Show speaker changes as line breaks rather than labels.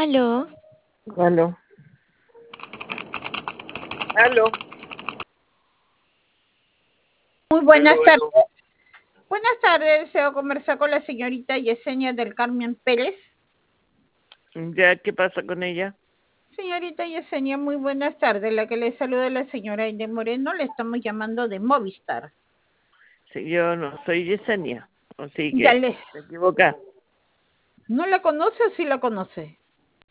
Aló,
Aló, aló,
Muy
aló,
buenas tardes.
aló.
Buenas tardes, deseo conversar con la señorita Yesenia del Carmen Pérez.
¿Ya qué pasa con ella?
Señorita Yesenia, muy buenas tardes. La que le saluda es la señora Aide Moreno, le estamos llamando de Movistar.
Si yo no soy Yesenia, así
Ya
que
le,
te equivocas.
¿no la conoce o sí la conoce?